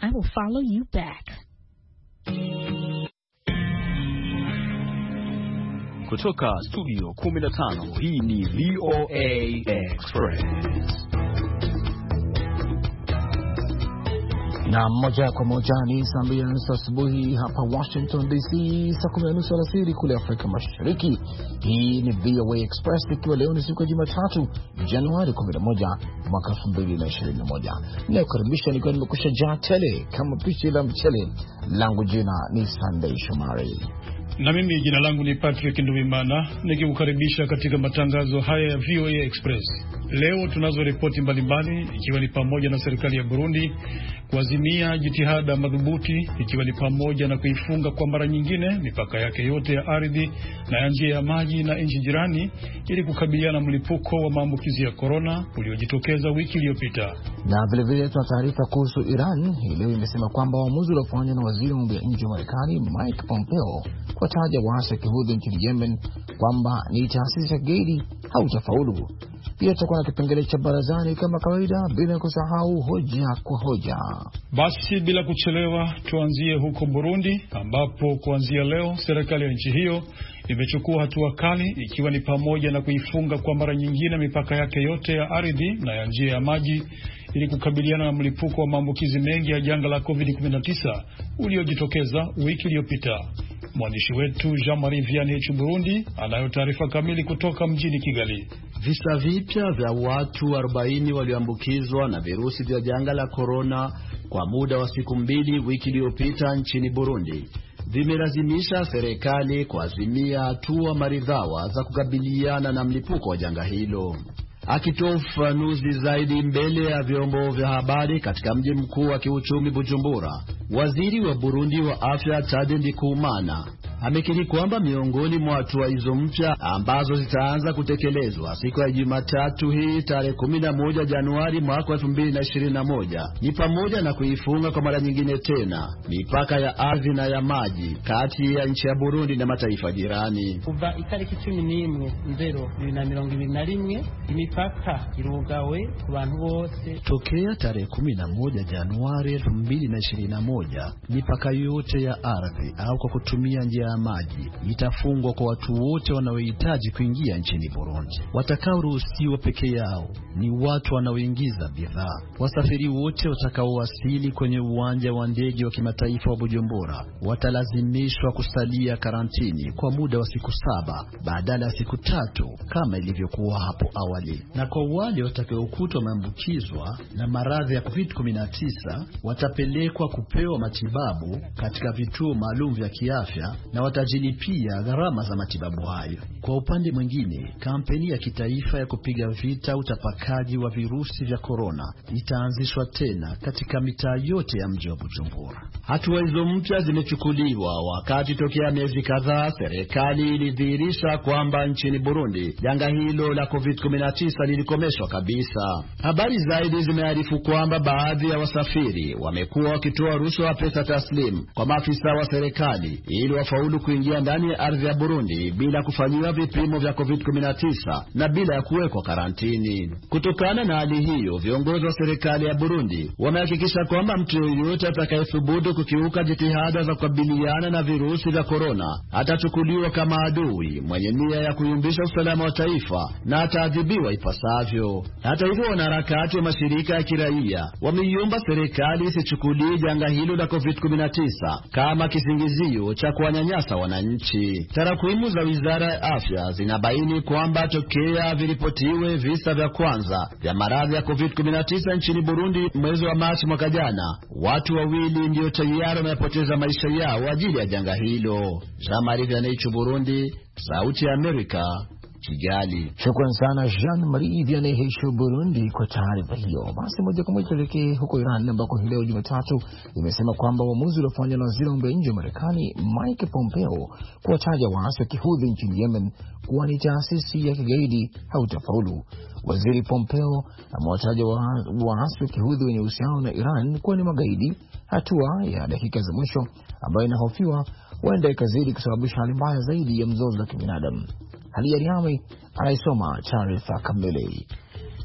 I will follow you back. Kutoka studio 15, hii ni VOA Express. Na moja kwa moja ni saa 2:30 asubuhi hapa Washington DC, saa 10:30 alasiri kule Afrika Mashariki. Hii ni VOA Express, ikiwa leo ni siku ya Jumatatu, Januari 11 mwaka 2021. Leo karibisha nikiwa nimekusha jaa tele kama pishi la mchele. Langu jina ni Sunday Shomari. Na mimi jina langu ni Patrick Nduwimana, nikikukaribisha katika matangazo haya ya VOA Express. Leo tunazo ripoti mbalimbali, ikiwa ni pamoja na serikali ya Burundi kuazimia jitihada madhubuti, ikiwa ni pamoja na kuifunga kwa mara nyingine mipaka yake yote ya ardhi na ya njia ya maji na nchi jirani ili kukabiliana na mlipuko wa maambukizi ya corona uliojitokeza wiki iliyopita. Na vile vile tuna taarifa kuhusu Iran. Leo imesema kwamba uamuzi uliofanywa na waziri wa mambo ya nje wa Marekani Mike Pompeo kuwataja waasi wa Kihudhi nchini Yemen kwamba ni taasisi ya kigaidi hautafaulu. Pia tutakuwa na kipengele cha barazani kama kawaida, bila kusahau hoja kwa hoja. Basi bila kuchelewa tuanzie huko Burundi, ambapo kuanzia leo serikali ya nchi hiyo imechukua hatua kali, ikiwa ni pamoja na kuifunga kwa mara nyingine mipaka yake yote ya ardhi na ya njia ya maji ili kukabiliana na mlipuko wa maambukizi mengi ya janga la COVID-19 uliojitokeza wiki iliyopita. Mwandishi wetu Jean-Marie Vianney Burundi anayo taarifa kamili kutoka mjini Kigali. Visa vipya vya watu 40 walioambukizwa na virusi vya janga la corona kwa muda wa siku 2 wiki iliyopita nchini Burundi vimelazimisha serikali kuazimia hatua maridhawa za kukabiliana na mlipuko wa janga hilo. Akitoa ufafanuzi zaidi mbele ya vyombo vya habari katika mji mkuu wa kiuchumi Bujumbura, waziri wa Burundi wa afya Tade Ndikumana amekiri kwamba miongoni mwa hatua hizo mpya ambazo zitaanza kutekelezwa siku ya Jumatatu hii tarehe 11 Januari mwaka 2021 ni pamoja na kuifunga kwa mara nyingine tena mipaka ya ardhi na ya maji kati ya nchi ya Burundi na mataifa jirani. Kuva itariki 11 2021 imipaka irugawe ku bantu bose. Tokea tarehe 11 Januari 2021 mipaka yote ya ardhi au kwa kutumia njia ya maji itafungwa kwa watu wote wanaohitaji kuingia nchini Burundi. Watakaoruhusiwa peke yao ni watu wanaoingiza bidhaa. Wasafiri wote watakaowasili kwenye uwanja wa ndege wa kimataifa wa Bujumbura watalazimishwa kusalia karantini kwa muda wa siku 7 badala ya siku 3 kama ilivyokuwa hapo awali. Na kwa wale watakaokutwa wameambukizwa na maradhi ya COVID-19 watapelekwa kupewa matibabu katika vituo maalum vya kiafya na watajilipia gharama za matibabu hayo. Kwa upande mwingine, kampeni ya kitaifa ya kupiga vita utapakaji wa virusi vya corona itaanzishwa tena katika mitaa yote ya mji wa Bujumbura. Hatua hizo mpya zimechukuliwa wakati tokea miezi kadhaa serikali ilidhihirisha kwamba nchini Burundi janga hilo la COVID-19 lilikomeshwa kabisa. Habari zaidi zimearifu kwamba baadhi ya wasafiri wamekuwa wakitoa rushwa pesa taslim kwa maafisa wa serikali ili wafaulu kuingia ndani ya ardhi ya Burundi bila kufanyiwa vipimo vya COVID-19 na bila ya kuwekwa karantini. Kutokana na hali hiyo, viongozi wa serikali ya Burundi wamehakikisha kwamba mtu yeyote atakayethubutu kukiuka jitihada za kukabiliana na virusi vya corona atachukuliwa kama adui mwenye nia ya kuyumbisha usalama wa taifa na ataadhibiwa ipasavyo. Hata hivyo, wanaharakati wa mashirika ya kiraia wameiomba serikali isichukulie janga hilo la COVID-19 kama kisingizio cha kuwanyanyasa wananchi. Takwimu za Wizara ya Afya zinabaini kwamba tokea vilipotiwe visa vya kwanza vya maradhi ya COVID-19 nchini Burundi mwezi wa Machi mwaka jana, watu 2 ndio tayari wamepoteza maisha yao ajili ya janga hilo. Jean-Marie Vianney Burundi, Sauti ya Amerika, Kigali. Shukrani sana Jean-Marie Vianney Burundi kwa taarifa hiyo. Basi moja kwa moja tuelekee huko Iran, ambako leo Jumatatu imesema kwamba uamuzi uliofanywa na waziri wa mambo ya nje wa Marekani Mike Pompeo kuwataja waasi wa Kihudhi nchini Yemen kuwa ni taasisi ya kigaidi hautafaulu. Waziri Pompeo amewataja waasi wa Kihudhi wenye uhusiano na Iran kuwa ni magaidi, hatua ya dakika za mwisho ambayo inahofiwa huenda ikazidi kusababisha hali mbaya zaidi ya mzozo wa kibinadamu. Hali ya Riami anaisoma taarifa kamili.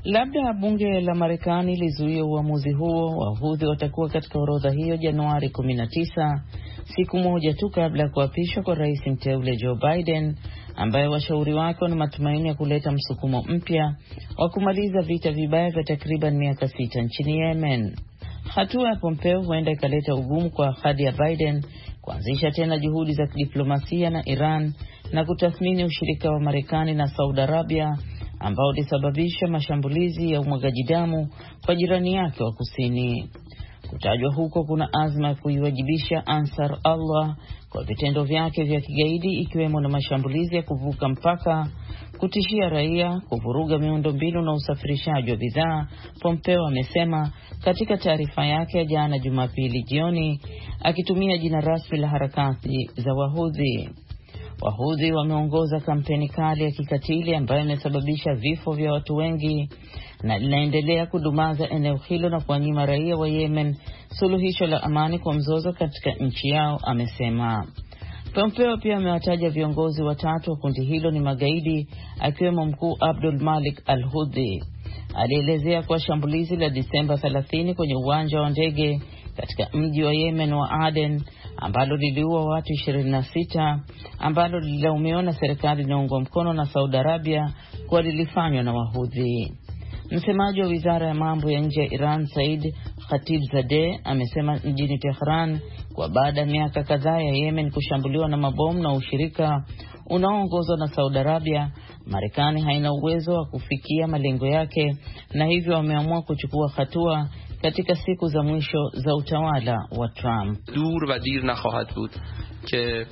Labda bunge la Marekani lizuie uamuzi huo. Wahudhi watakuwa katika orodha hiyo Januari 19, siku moja tu kabla ya kuapishwa kwa rais mteule Joe Biden, ambaye washauri wake wana matumaini ya kuleta msukumo mpya wa kumaliza vita vibaya vya takriban miaka 6 nchini Yemen. Hatua ya Pompeo huenda ikaleta ugumu kwa ahadi ya Biden kuanzisha tena juhudi za kidiplomasia na Iran na kutathmini ushirika wa Marekani na Saudi Arabia ambao ulisababisha mashambulizi ya umwagaji damu kwa jirani yake wa kusini. Kutajwa huko kuna azma ya kuiwajibisha Ansar Allah kwa vitendo vyake vya kigaidi, ikiwemo na mashambulizi ya kuvuka mpaka, kutishia raia, kuvuruga miundombinu na usafirishaji wa bidhaa, Pompeo amesema katika taarifa yake ya jana Jumapili jioni, akitumia jina rasmi la harakati za Wahudhi. Wahudhi wameongoza kampeni kali ya kikatili ambayo imesababisha vifo vya watu wengi na linaendelea kudumaza eneo hilo na kuwanyima raia wa Yemen suluhisho la amani kwa mzozo katika nchi yao, amesema. Pompeo pia amewataja viongozi watatu wa kundi hilo ni magaidi, akiwemo mkuu Abdul Malik al-Hudhi. Alielezea kwa shambulizi la Disemba 30 kwenye uwanja wa ndege katika mji wa Yemen wa Aden, ambalo liliua watu 26, ambalo lilaumiwa na serikali inayoungwa mkono na Saudi Arabia kuwa lilifanywa na Wahudhi. Msemaji wa wizara ya mambo ya nje ya Iran, Said Khatibzadeh, amesema mjini Tehran kwa baada ya miaka kadhaa ya Yemen kushambuliwa na mabomu na ushirika unaoongozwa na Saudi Arabia, Marekani haina uwezo wa kufikia malengo yake, na hivyo wameamua kuchukua hatua katika siku za mwisho za utawala wa Trump. dur va dir nakhahad bud ke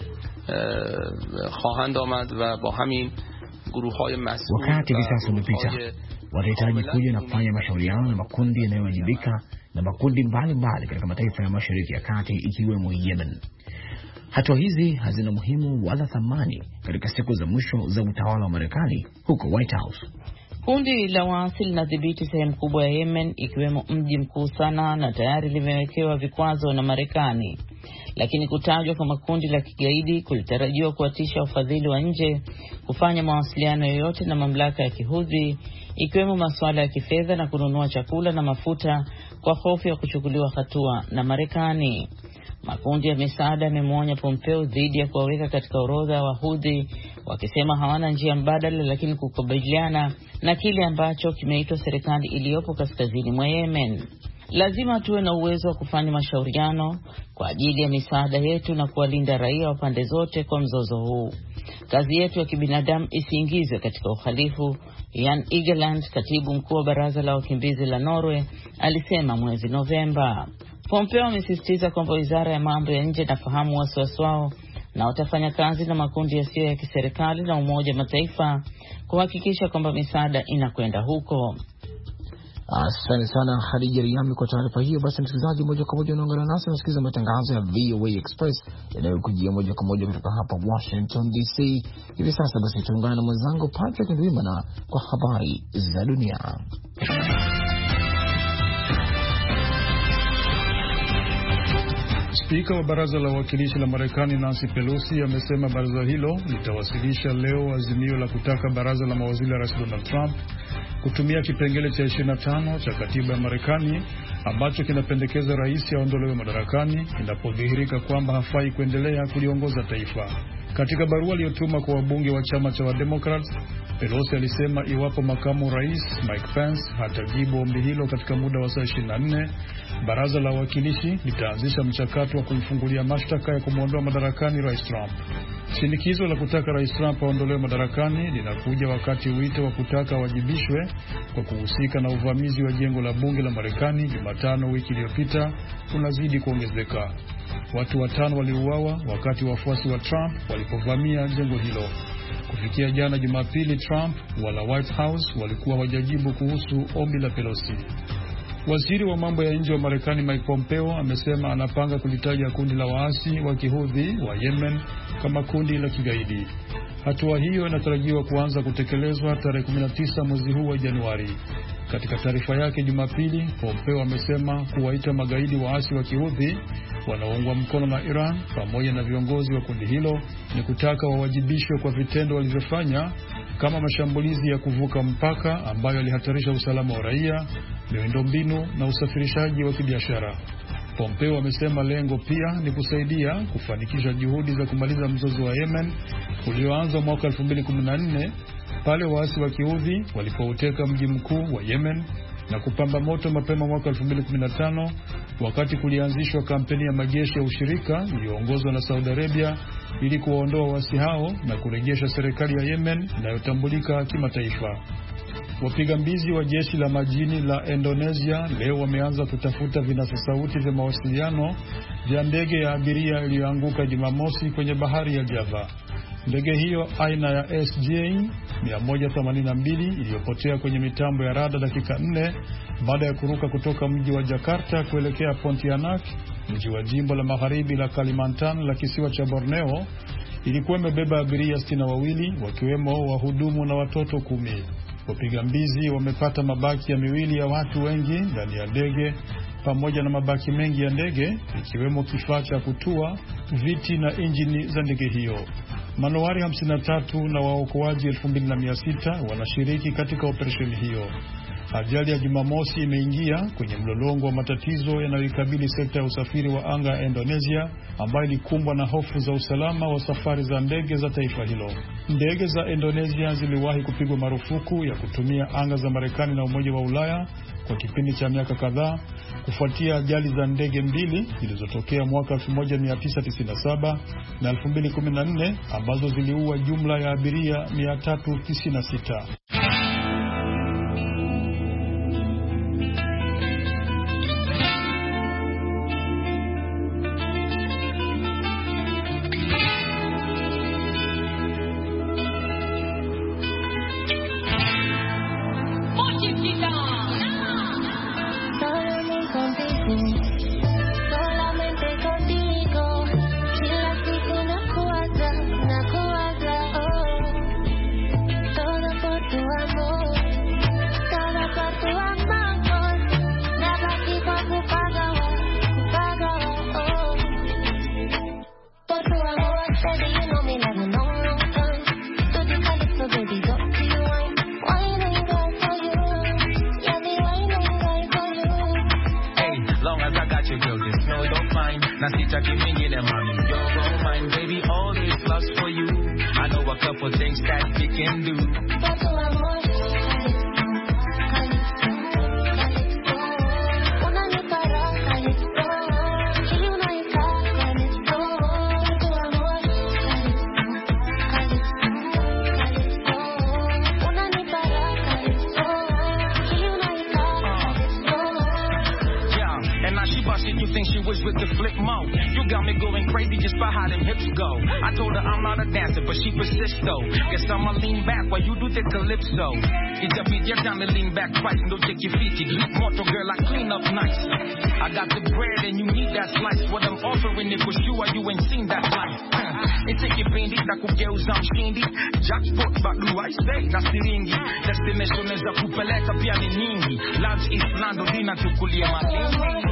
khahand amad va ba hamin guruhhay mas'ul. Wakati hivi sasa umepita, watahitaji kuja na kufanya mashauriano na makundi yanayowajibika na makundi mbalimbali katika mataifa ya Mashariki ya Kati, ikiwemo Yemen. Hatua hizi hazina muhimu wala thamani katika siku za mwisho za utawala wa Marekani huko White House. Kundi la waasi linadhibiti sehemu kubwa ya Yemen, ikiwemo mji mkuu Sanaa, na tayari limewekewa vikwazo na Marekani. Lakini kutajwa kwa makundi la kigaidi kulitarajiwa kuwatisha wafadhili wa nje kufanya mawasiliano yoyote na mamlaka ya Kihudhi, ikiwemo masuala ya kifedha na kununua chakula na mafuta, kwa hofu ya kuchukuliwa hatua na Marekani. Makundi ya misaada yamemwonya Pompeo dhidi ya kuwaweka katika orodha ya Wahudhi, wakisema hawana njia mbadala lakini kukabiliana na kile ambacho kimeitwa serikali iliyopo kaskazini mwa Yemen. Lazima tuwe na uwezo wa kufanya mashauriano kwa ajili ya misaada yetu na kuwalinda raia wa pande zote kwa mzozo huu. Kazi yetu ya kibinadamu isiingizwe katika uhalifu, Jan Egeland, katibu mkuu wa baraza la wakimbizi la Norway, alisema mwezi Novemba. Pompeo amesisitiza kwamba wizara ya mambo ya nje inafahamu wasiwasi wao na watafanya kazi na makundi yasiyo ya kiserikali na Umoja Mataifa kuhakikisha kwamba misaada inakwenda huko. Asante sana Khadija Riami kwa taarifa hiyo. Basi msikilizaji, moja kwa moja unaungana nasi unasikiliza matangazo ya VOA Express yanayokujia moja kwa moja kutoka hapa Washington DC hivi sasa. Basi tuungane na mwenzangu Patrick Ndwimana kwa habari za dunia. Spika wa baraza la wawakilishi la Marekani Nancy Pelosi amesema baraza hilo litawasilisha leo azimio la kutaka baraza la mawaziri la Rais Donald Trump kutumia kipengele cha 25 cha katiba ya Marekani ambacho kinapendekeza rais aondolewe madarakani inapodhihirika kwamba hafai kuendelea kuliongoza taifa. Katika barua aliyotuma kwa wabunge wa chama cha Democrats, Pelosi alisema iwapo makamu rais Mike Pence hatajibu ombi hilo katika muda wa saa 24, baraza la wawakilishi litaanzisha mchakato wa kumfungulia mashtaka ya kumwondoa madarakani rais Trump. Shinikizo la kutaka rais Trump aondolewe madarakani linakuja wakati wito wa kutaka wajibishwe kwa kuhusika na uvamizi wa jengo la bunge la Marekani Jumatano wiki iliyopita unazidi kuongezeka. Watu 5 waliuawa wakati wafuasi wa Trump walipovamia jengo hilo. Kufikia jana Jumapili, Trump wala White House walikuwa wajajibu kuhusu ombi la Pelosi. Waziri wa mambo ya nje wa Marekani Mike Pompeo amesema anapanga kulitaja kundi la waasi wa Kihudhi wa Yemen kama kundi la kigaidi. Hatua hiyo inatarajiwa kuanza kutekelezwa tarehe 19 mwezi huu wa Januari. Katika taarifa yake Jumapili, Pompeo amesema kuwaita magaidi waasi wa Kihudhi wanaoungwa mkono na Iran pamoja na viongozi wa kundi hilo ni kutaka wawajibishwe kwa vitendo walivyofanya kama mashambulizi ya kuvuka mpaka ambayo yalihatarisha usalama wa raia, miundombinu na usafirishaji wa kibiashara. Pompeo amesema lengo pia ni kusaidia kufanikisha juhudi za kumaliza mzozo wa Yemen ulioanza mwaka 2014 pale waasi wa Kiudhi walipouteka mji mkuu wa Yemen na kupamba moto mapema mwaka 2015 wakati kulianzishwa kampeni ya majeshi ya ushirika iliyoongozwa na Saudi Arabia ili kuwaondoa waasi hao na kurejesha serikali ya Yemen inayotambulika kimataifa. Wapiga mbizi wa jeshi la majini la Indonesia leo wameanza kutafuta vinasa sauti vya mawasiliano vya ndege ya abiria iliyoanguka Jumamosi kwenye bahari ya Java. Ndege hiyo aina ya SJ182 iliyopotea kwenye mitambo ya rada dakika 4 baada ya kuruka kutoka mji wa Jakarta kuelekea Pontianak, mji wa jimbo la magharibi la Kalimantan la kisiwa cha Borneo, ilikuwa imebeba abiria 62 wakiwemo wahudumu na watoto 10. Wapiga mbizi wamepata mabaki ya miwili ya watu wengi ndani ya ndege pamoja na mabaki mengi ya ndege ikiwemo kifaa cha kutua, viti na injini za ndege hiyo. Manowari 53 na waokoaji 2600 wanashiriki katika operesheni hiyo. Ajali ya Jumamosi imeingia kwenye mlolongo wa matatizo yanayoikabili sekta ya usafiri wa anga ya Indonesia ambayo ilikumbwa na hofu za usalama wa safari za ndege za taifa hilo. Ndege za Indonesia ziliwahi kupigwa marufuku ya kutumia anga za Marekani na Umoja wa Ulaya kwa kipindi cha miaka kadhaa kufuatia ajali za ndege mbili zilizotokea mwaka 1997 na 2014 ambazo ziliua jumla ya abiria 396. Calypso, it's time to lean back, fight and don't take your feet. You keep mortal girl, I clean up nice. I got the bread and you need that slice. What I'm offering it for sure, you ain't seen that life. It's a kipindi, na kugeuza mshindi. Jackpot, badu I say, na siringi. Destination is a kupeleka pia ni nyingi. Lunch is Nando, dina tukulia malingi.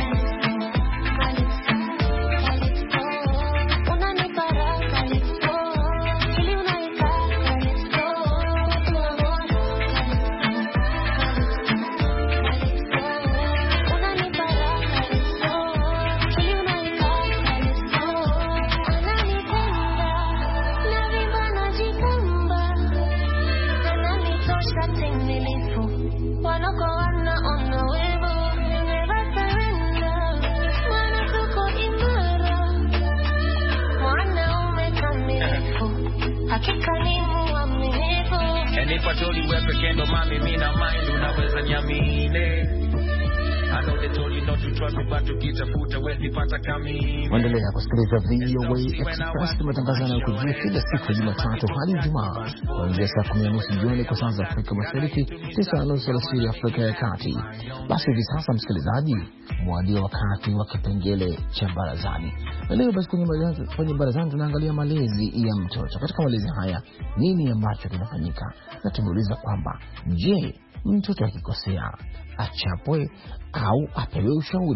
Endelea kusikiliza VOA Express, matangazo yanayokujia kila siku ya Jumatatu hadi Ijumaa kuanzia saa 10:30 jioni kwa saa za Afrika Mashariki, 9:30 alasiri Afrika ya Kati. Basi hivi sasa, msikilizaji, mwadia wakati wa kipengele cha barazani. Na leo basi kwenye barazani tunaangalia malezi ya mtoto. Katika malezi haya, nini ambacho kinafanyika? Na tumeuliza kwamba, je, mtoto akikosea achapwe au apewe ushauri?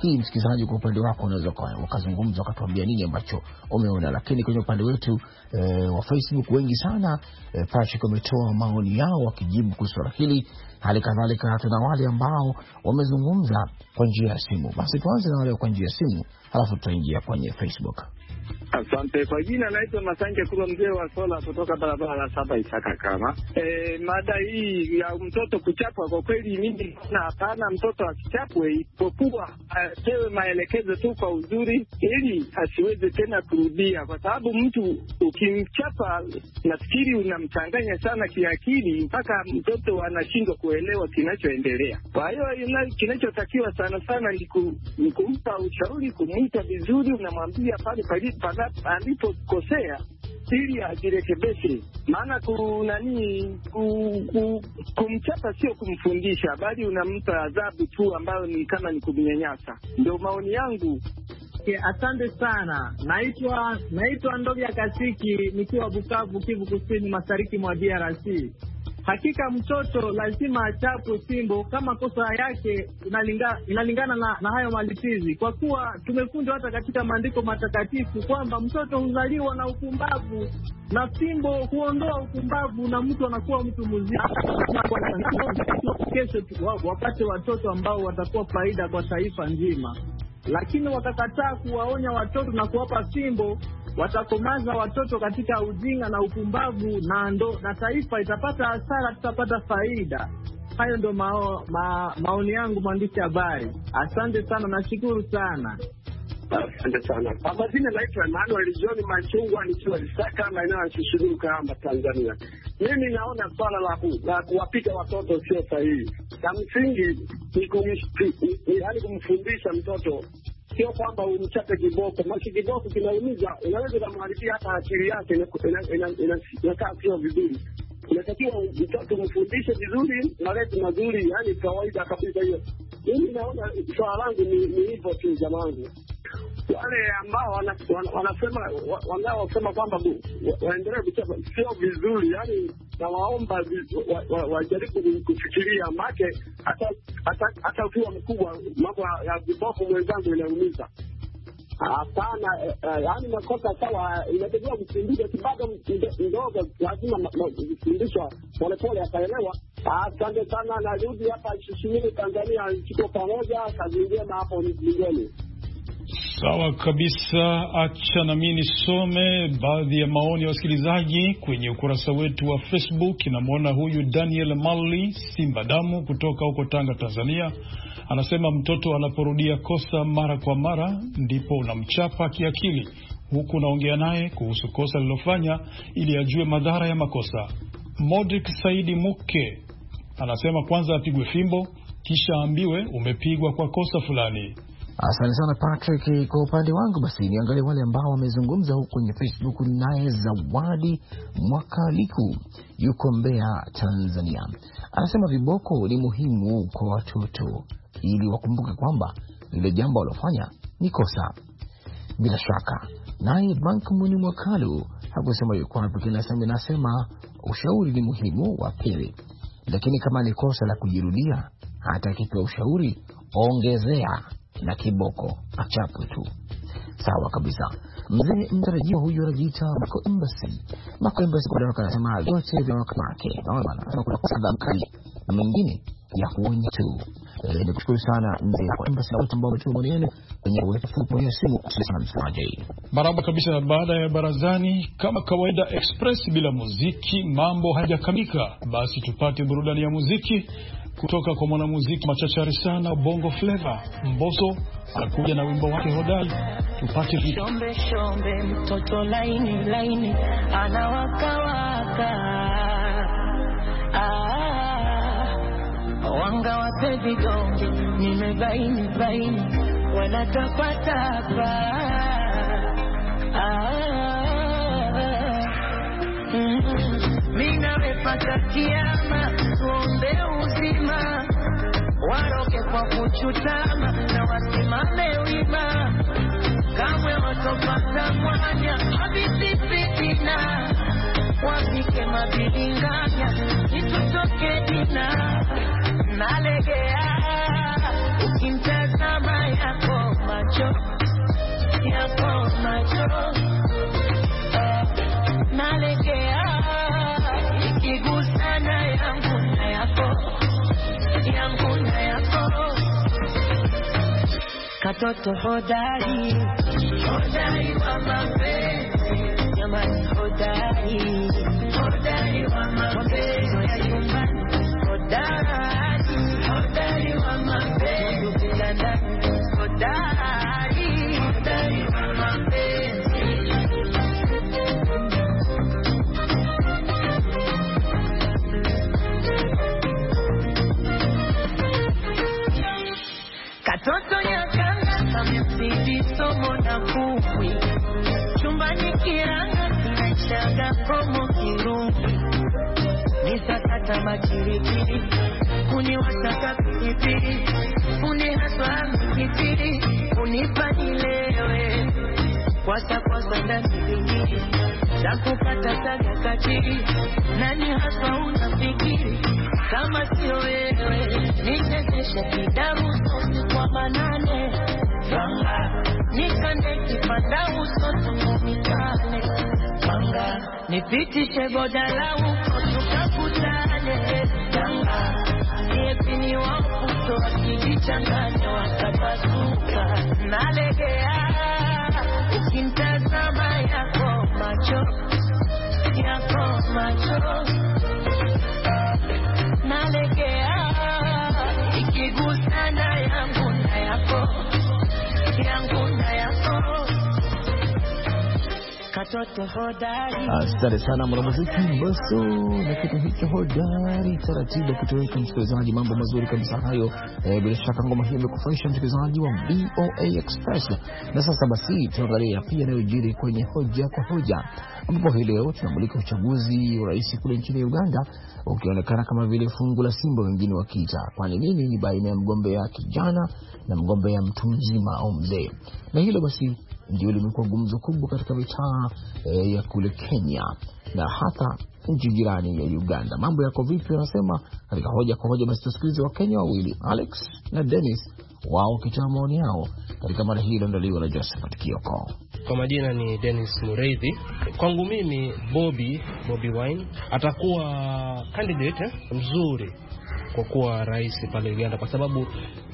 hii msikilizaji, kwa upande wako unaweza wakazungumza wakatuambia nini ambacho umeona. Lakini kwenye upande wetu wa Facebook wengi sana Patrick wametoa maoni yao wakijibu kuhusu swala hili. Hali kadhalika tuna wale ambao wamezungumza kwa njia ya simu. Basi tuanze na wale kwa njia ya simu, halafu tutaingia kwenye Facebook. Asante. Kwa jina naitwa Masanja Kula, mzee wa sola kutoka barabara la 7 Isaka kama. Mada hii ya mtoto kuchapwa, kwa kweli mimi na hapana, mtoto akichapwe ipokuwa apewe maelekezo tu kwa uzuri ili asiweze tena kurudia, kwa sababu mtu ukimchapa nafikiri unamchanganya sana kiakili mpaka mtoto anashindwa kuelewa kinachoendelea. Kwa hiyo kinachotakiwa sana sana ni kumpa ushauri, kumuita vizuri, unamwambia pale alipokosea ili ajirekebishe. Maana kumchapa sio kumfundisha, bali unampa adhabu tu ambayo ni kama ni kumnyanyasa. Ndio maoni yangu. Asante sana. Naitwa Ndovya Kasiki nikiwa Bukavu, Kivu Kusini, mashariki mwa DRC. Hakika mtoto lazima achapwe fimbo kama kosa yake inalingana na hayo malipizi, kwa kuwa tumefunzwa hata katika maandiko matakatifu kwamba mtoto huzaliwa na upumbavu na fimbo huondoa upumbavu na mtu anakuwa mtu mzima. Kesho wapate watoto ambao watakuwa faida kwa taifa nzima, lakini watakataa kuwaonya watoto na kuwapa fimbo, watakomaza watoto katika ujinga na upumbavu na taifa itapata hasara, tutapata faida. Hayo ndio maoni yangu, mwandishi habari. Asante sana, nashukuru sana. Asante sana. Kwa majina naitwa Emmanuel John Machungwa nikiwa Isaka, maeneo ya Kishuru kama Tanzania. Mimi naona swala la kuwapiga watoto sio sahihi. Na msingi ni kumfundisha mtoto, sio kwamba umchape kiboko. Maana kiboko kinaumiza, unaweza kumharibia hata akili yake, inakaa sio vizuri. Unatakiwa mtoto mfundishe vizuri, malezi mazuri, yani kawaida kabisa hiyo. Mimi naona swala langu ni hivyo tu jamani. Wale ambao wanasema kwamba waendelee kuchapa sio vizuri, yani nawaomba wajaribu kufikiria, make hata ukiwa mkubwa mambo ya viboko mwenzangu inaumiza. Hapana, yani makosa sawa, inatakiwa mfundishe bado ndogo, lazima mfundishwa polepole ataelewa. Asante sana, narudi hapa Kishimini Tanzania, tuko pamoja, kazi njema hapo mjini. Sawa kabisa. Acha na mimi nisome baadhi ya maoni ya wasikilizaji kwenye ukurasa wetu wa Facebook. Namwona huyu Daniel Mali Simba Damu kutoka huko Tanga, Tanzania. Anasema mtoto anaporudia kosa mara kwa mara ndipo unamchapa kiakili, huku unaongea naye kuhusu kosa lilofanya ili ajue madhara ya makosa. Modric Saidi Muke anasema kwanza apigwe fimbo kisha ambiwe umepigwa kwa kosa fulani. Asante sana Patrick. Kwa upande wangu basi niangalie wale ambao wamezungumza huko kwenye Facebook. Naye Zawadi Mwakaliku yuko Mbeya, Tanzania. Anasema viboko ni muhimu kwa watoto ili wakumbuke kwamba lile jambo walofanya ni kosa. Bila shaka. Naye Bank Muni Mwakalu hakusema yuko wapi, nasema ushauri ni muhimu wapewe, lakini kama ni kosa la kujirudia, hata kipewa ushauri ongezea na kiboko achapwe tu. Sawa kabisa. Mzee mtarajia huyu anajiita Mako Embassy kwa dada anasema yote vya wake. Naona bana kuna sababu kali na mengine ya kuonya tu. Nikushukuru sana mzee Mako Embassy na wote ambao wametuma maoni yenu kwenye wetu ya simu. Asante. Barabara kabisa. Baada ya barazani kama kawaida express bila muziki mambo hajakamilika, basi tupate burudani ya muziki kutoka kwa mwanamuziki machachari sana Bongo Flava. Mbosso anakuja na wimbo wake hodari, tupate vitu. Shombe shombe mtoto laini laini anawakawaka, wanga wape vidonge nimebaini baini wanatapatapa. Mina wepata kiama tuombe uzima, waroke kwa kuchutama na wasimame wima, kamwe watopata mwanya habisi fitina, wapike mabilinganya nitutoke dina. Nalegea ukimtazama yako macho yako macho nalegea ikigusana yangu na yako katoto hodari wa mapenzi jamani hodari wa mapenzi ya nyumbani hodari wa mapenzi ya ndani hodari wa mapenzi katoto nyakanga kamesidi somo na kukwi chumbani kiranga kinachaga komo kirungi nisakata makirikiri uniwasaka pilipili unihaswa mikitiri unipanilewe kwasa ndani vingiri chakukata saga kachiri nani haswa unafikiri kama sio wewe nichezeshe kidaru kwa manane Wanga nikande kipanda uso tumikane Wanga nipitishe bodala uko tukakutane Wanga niepini wakuto wakijichanganya wakapasuka nalegea ukintazama yako macho nalegea ikigusana yangu na yako katoto hodari. Asante sana mwanamuziki Mbosso na kitu hicho hodari taratibu kutoka msikilizaji, mambo mazuri kabisa hayo. Bila shaka ngoma hii imekufurahisha msikilizaji wa VOA Express. Na sasa basi tuangalie pia yanayojiri kwenye hoja kwa hoja, ambapo hii leo tunamulika uchaguzi wa rais kule nchini Uganda ukionekana kama vile fungu la simba wengine wakiita, kwani nini ni baina ya mgombea kijana na mgombea mtu mzima au mzee. Na hilo basi ndio limekuwa gumzo kubwa katika mitaa ya kule Kenya na hata nchi jirani ya Uganda. Mambo yako vipi wanasema katika hoja kwa hoja? Basi tusikilize wa Kenya wawili Alex na Dennis wao kitoa maoni yao katika mada hii iliyoandaliwa na Josephat Kioko. Kwa majina ni Dennis Mureithi. Kwangu mimi Bobi Wine atakuwa candidate mzuri kwa kuwa rais pale Uganda, kwa sababu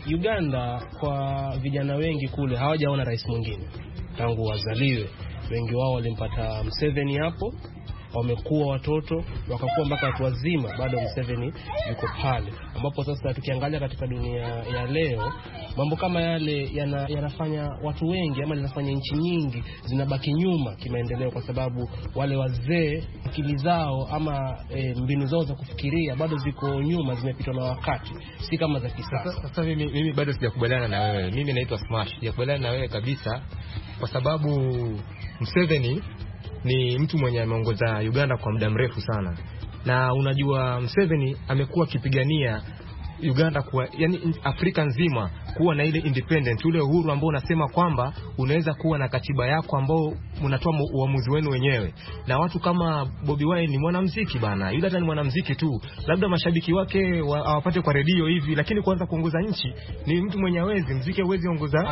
Uganda kwa vijana wengi kule hawajaona rais mwingine tangu wazaliwe. Wengi wao walimpata Museveni hapo, wamekuwa watoto wakakuwa mpaka watu wazima, bado Museveni yuko pale. Ambapo sasa tukiangalia katika dunia ya leo, mambo kama yale yanafanya watu wengi ama yanafanya nchi nyingi zinabaki nyuma kimaendeleo, kwa sababu wale wazee akili zao ama mbinu zao za kufikiria bado ziko nyuma, zimepitwa na wakati, si kama za kisasa. Sasa mimi bado sijakubaliana na wewe. Mimi naitwa Smash, sijakubaliana na wewe kabisa, kwa sababu Museveni ni mtu mwenye ameongoza Uganda kwa muda mrefu sana. Na unajua Museveni amekuwa akipigania Uganda kwa, yani Afrika nzima kuwa na ile independent, ule uhuru ambao unasema kwamba unaweza kuwa na katiba yako ambao mnatoa uamuzi wenu wenyewe. Na watu kama Bobi Wine ni mwanamuziki bana, yule hata ni mwanamuziki tu, labda mashabiki wake hawapate kwa redio hivi, lakini kwanza kuongoza nchi ni mtu mwenye hawezi muziki hawezi ongoza.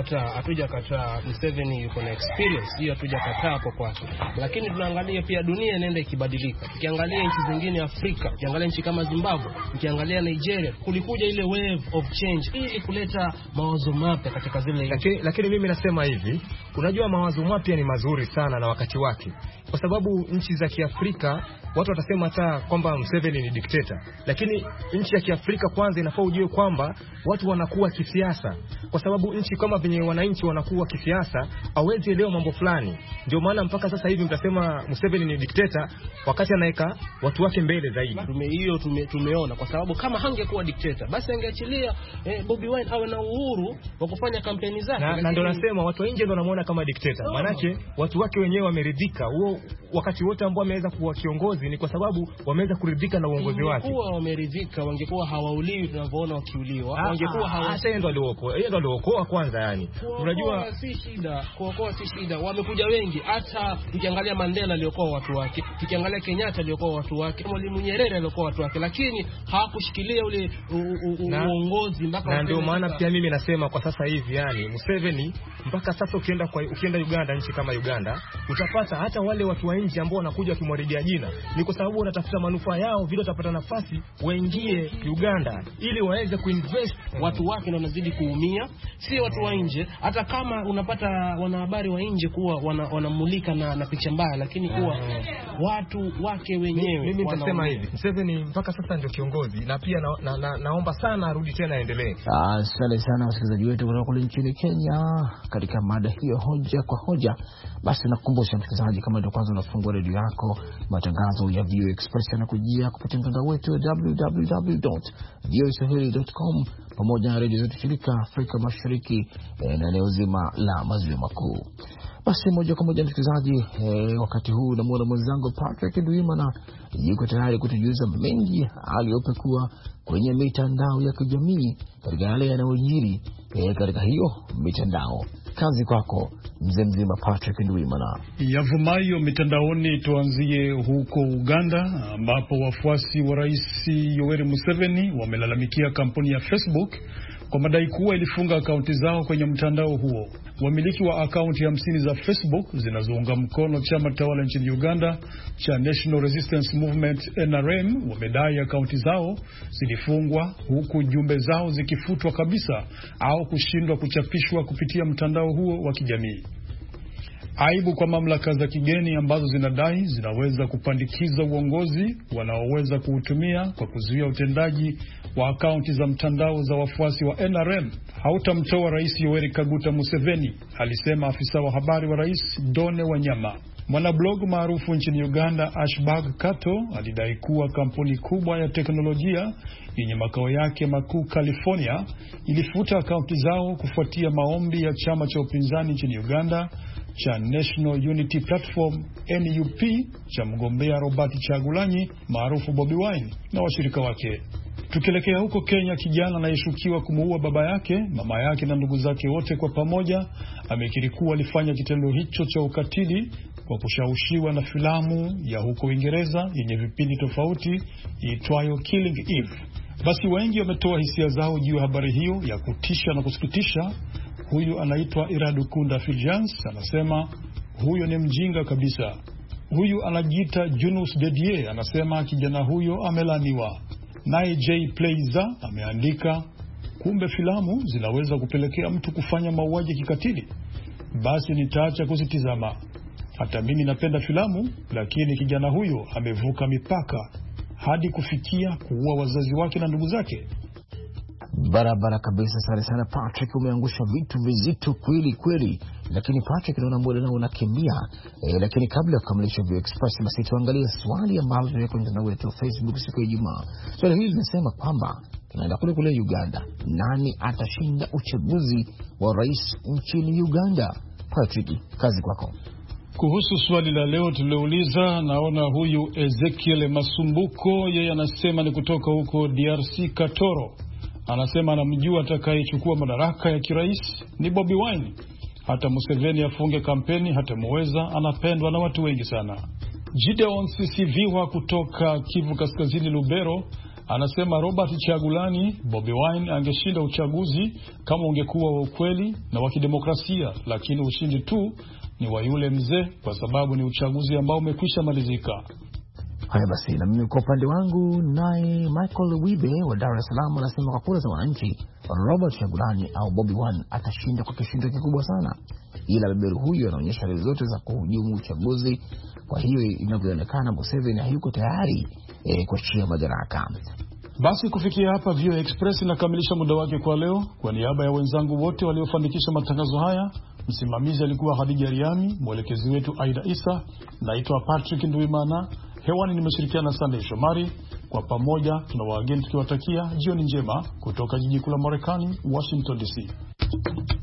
Hatujakataa Museveni yuko na experience hiyo, hatujakataa hapo kwake, lakini tunaangalia pia dunia inaenda ikibadilika. Tukiangalia nchi zingine Afrika, tukiangalia nchi kama Zimbabwe, tukiangalia Nigeria, kulikuja ile wave of change ili kuleta mawazo mapya katika zile. Lakini mimi nasema hivi, unajua mawazo mapya ni mazuri sana na wakati wake, kwa sababu nchi za Kiafrika watu watasema hata kwamba Museveni ni dikteta, lakini nchi ya Kiafrika kwanza inafaa ujue kwamba watu wanakuwa kisiasa, kwa sababu nchi kama venye wananchi wanakuwa kisiasa hawezi elewa mambo fulani. Ndio maana mpaka sasa hivi mtasema Museveni ni dikteta wakati anaeka watu wake mbele zaidi. Tumeona kwa sababu kama hangekuwa dikteta basi angeachilia Bobi Wine awe na uhuru wa kufanya kampeni zake. Na ndio nasema watu nje ndio wanamuona kama dikteta. Manake watu wake wenyewe wameridhika. Huo wakati wote ambao ameweza kuwa kiongozi ni kwa sababu wameweza kuridhika na uongozi wake. Wangekuwa wameridhika, wangekuwa hawauliwi tunavyoona wakiuliwa. Wangekuwa hata yeye ndo aliokoa kwanza yani. Unajua si shida, kuokoa si shida. Wamekuja wengi, hata tukiangalia Mandela aliokoa watu wake, tukiangalia Kenyatta aliokoa watu wake, Mwalimu Nyerere aliokoa watu wake, lakini hawakushikilia ule uongozi mpaka. Na ndio maana pia mimi nasema kwa sasa hivi yani Museveni mpaka sasa ukienda Uganda, nchi kama Uganda, utapata hata wale watu wa nje ambao wanakuja kumwaridia jina ni kwa sababu wanatafuta manufaa yao, vile watapata nafasi waingie Uganda ili waweze kuinvest. Watu wake wanazidi kuumia, si watu wa nje. Hata kama unapata wanahabari wa nje kuwa wanamulika na picha mbaya, lakini kuwa watu wake wenyewe. Mimi nitasema hivi, Museveni mpaka sasa ndio kiongozi, na pia naomba sana arudi tena aendelee. Asante sana wasikilizaji wetu kutoka kule nchini Kenya katika mada hiyo hoja kwa hoja. Basi nakukumbusha msikilizaji, kama ndio kwanza unafungua redio yako, matangazo ya VOA Express yanakujia kupitia mtandao wetu www.voaswahili.com pamoja na redio zetu shirika Afrika Mashariki na eneo zima la Maziwa Makuu. Basi moja kwa moja msikilizaji, wakati huu namuona mwenzangu Patrick Ndwimana yuko tayari kutujuza mengi aliyopekua kwenye mitandao ya kijamii katika yale yanayojiri katika hiyo mitandao. Kazi kwako mzee mzima Patrick Ndwimana. Yavumayo mitandaoni, tuanzie huko Uganda ambapo wafuasi wa Rais Yoweri Museveni wamelalamikia kampuni ya Facebook kwa madai kuwa ilifunga akaunti zao kwenye mtandao huo. Wamiliki wa akaunti 50 za Facebook zinazounga mkono chama tawala nchini Uganda cha National Resistance Movement NRM wamedai akaunti zao zilifungwa, huku jumbe zao zikifutwa kabisa au kushindwa kuchapishwa kupitia mtandao huo wa kijamii. Aibu kwa mamlaka za kigeni ambazo zinadai zinaweza kupandikiza uongozi wanaoweza kuutumia kwa kuzuia utendaji wa akaunti za mtandao za wafuasi wa NRM hautamtoa Rais Yoweri Kaguta Museveni, alisema afisa wa habari wa rais Done Wanyama. Mwanablog maarufu nchini Uganda Ashbag Kato alidai kuwa kampuni kubwa ya teknolojia yenye makao yake makuu California ilifuta akaunti zao kufuatia maombi ya chama cha upinzani nchini Uganda cha National Unity Platform NUP cha mgombea Robert Chagulanyi maarufu Bobi Wine na washirika wake. Tukielekea huko Kenya, kijana anayeshukiwa kumuua baba yake, mama yake na ndugu zake wote kwa pamoja amekiri kuwa alifanya kitendo hicho cha ukatili kwa kushawishiwa na filamu ya huko Uingereza yenye vipindi tofauti iitwayo Killing Eve. Basi wengi wametoa hisia zao juu ya habari hiyo ya kutisha na kusikitisha. Huyu anaitwa Iradukunda Filjans, anasema huyo ni mjinga kabisa. Huyu anajiita Junus Dedie, anasema kijana huyo amelaniwa. Naye J Playza ameandika, kumbe filamu zinaweza kupelekea mtu kufanya mauaji kikatili. Basi nitaacha kuzitizama. Hata mimi napenda filamu, lakini kijana huyo amevuka mipaka hadi kufikia kuua wazazi wake na ndugu zake. Barabara kabisa. Sana Patrick, umeangusha vitu vizito kweli kweli. Lakini Patrick, naona muda nao unakimbia. Lakini kabla ya kukamilisha View Express, basi tuangalie swali ambalo limewekwa kwenye mtandao wetu wa Facebook siku ya Ijumaa. Swali hili linasema kwamba tunaenda kule Uganda, nani atashinda uchaguzi wa rais nchini Uganda? Patrick, kazi kwako. Kuhusu swali la leo tuliouliza, naona huyu Ezekiel Masumbuko, yeye anasema ni kutoka huko DRC Katoro. Anasema anamjua atakayechukua madaraka ya kirais ni Bobi Wine. Hata Museveni afunge kampeni hata muweza, anapendwa na watu wengi sana. Gideon Sisiviwa kutoka Kivu Kaskazini Lubero anasema Robert Chagulanyi, Bobi Wine angeshinda uchaguzi kama ungekuwa wa ukweli na wa kidemokrasia, lakini ushindi tu ni wa yule mzee kwa sababu ni uchaguzi ambao umekwisha malizika. Haya basi, na mimi kwa upande wangu, naye Michael Wibe wa Dar es Salaam anasema kwa kura za wananchi, Robert Chagulanyi au Bobi Wine atashinda kwa kishindo kikubwa sana. Ila beberu huyu anaonyesha dalili zote za kuhujumu uchaguzi. Kwa hiyo inavyoonekana Museveni hayuko tayari kuachia madaraka. Basi kufikia hapa View Express inakamilisha muda wake kwa leo. Kwa niaba ya wenzangu wote waliofanikisha matangazo haya, msimamizi alikuwa Khadija Riami, mwelekezi wetu Aida Isa, naitwa Patrick Ndwimana. Hewani nimeshirikiana na Sunday Shomari. Kwa pamoja tunawaageni tukiwatakia jioni njema kutoka jiji kuu la Marekani, Washington DC.